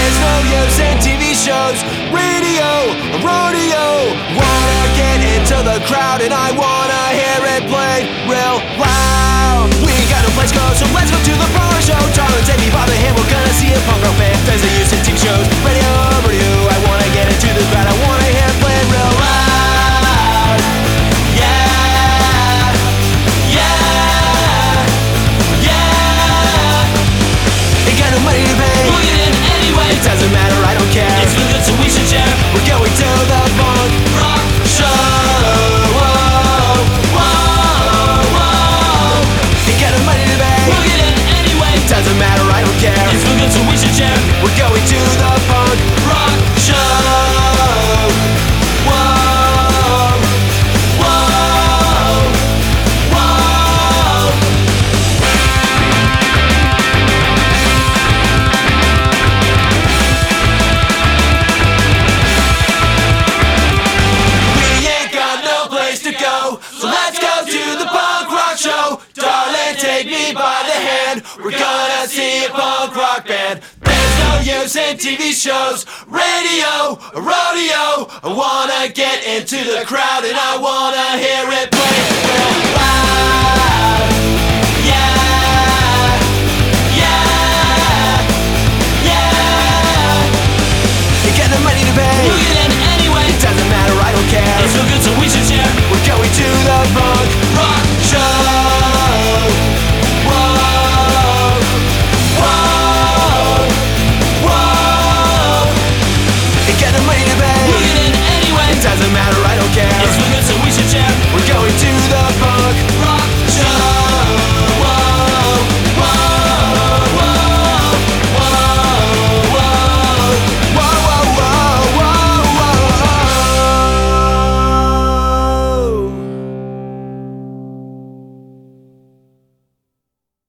There's no use in TV shows, radio, rodeo. Wanna get into the crowd and I wanna hear it play real loud. We ain't got no place to go, so let's go to the bar show. Darling, take me by the hand, we're gonna see a punk rock band. There's no use in TV shows, radio, rodeo. I wanna get into the crowd, I wanna hear it play real loud. Yeah, yeah, yeah. Ain't got no money to pay, We'll get in anyway. it doesn't matter, I don't care. It's been good, so we should share. We're going to the punk Rock show. Whoa, whoa, whoa. Ain't got no money to pay, We'll get in anyway. doesn't matter, I don't care. It's been good, so we should share. We're going to the punk Rock show. Whoa, whoa, whoa. We ain't got no place to go, so let's go to the punk rock show. Darling, take me by the hand, we're gonna see a punk rock band. There's no use in TV shows, radio, rodeo. I wanna get into the crowd and I wanna hear it play.